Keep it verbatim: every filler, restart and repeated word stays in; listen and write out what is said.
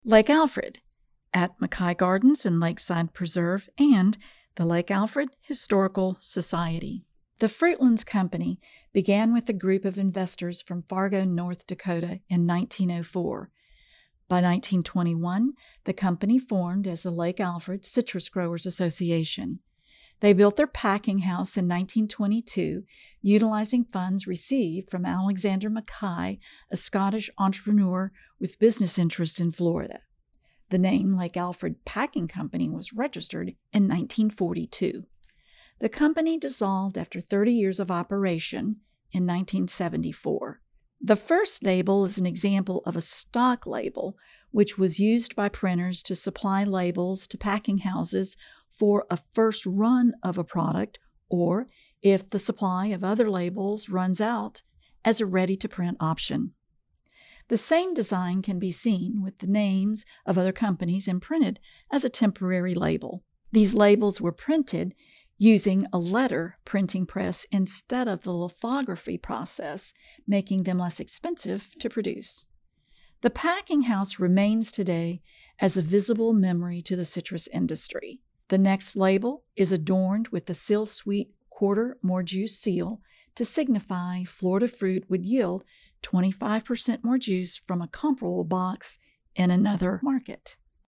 Lake Alfred at Mackay Gardens and Lakeside Preserve, and the Lake Alfred Historical Society. The Fruitlands Company began with a group of investors from Fargo, North Dakota in nineteen oh four. By nineteen twenty-one, the company formed as the Lake Alfred Citrus Growers Association. They built their packing house in nineteen twenty-two, utilizing funds received from Alexander Mackay, a Scottish entrepreneur with business interests in Florida. The name Lake Alfred Packing Company was registered in nineteen forty-two. The company dissolved after thirty years of operation in nineteen seventy-four. The first label is an example of a stock label, which was used by printers to supply labels to packing houses for a first run of a product, or if the supply of other labels runs out, as a ready-to-print option. The same design can be seen with the names of other companies imprinted as a temporary label. These labels were printed using a letter printing press instead of the lithography process, making them less expensive to produce. The packing house remains today as a visible memory to the citrus industry. The next label is adorned with the Seal Sweet quarter more juice seal to signify Florida fruit would yield twenty-five percent more juice from a comparable box in another market.